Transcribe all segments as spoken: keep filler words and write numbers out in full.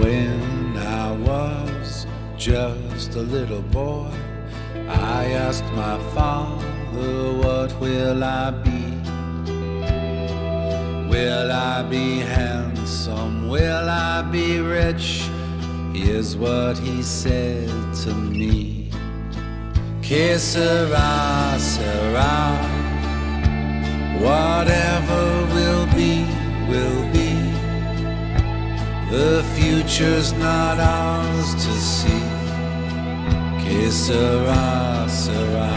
When I was just a little boy, I asked my father, what will I be? Will I be handsome? Will I be rich? Here's what he said to me. Que sera, sera. Whatever will be, will be. The future's not ours to see. Que sera, sera.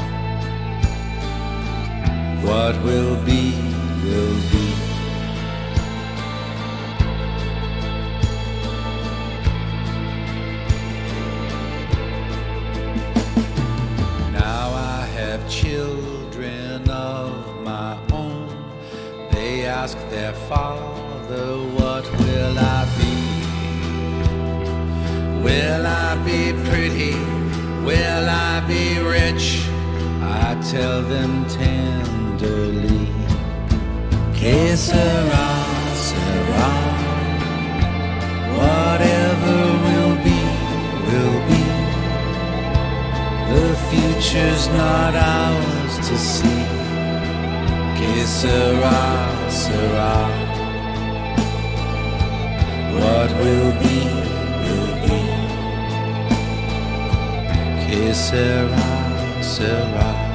What will be, will be. Now I have children of my own. They ask their father, what will I be? Will I be pretty? Will I be rich? I tell them tenderly, que sera, sera. Whatever will be, will be. The future's not ours to see. Que sera, sera. What will be, will be. Que sera, sera.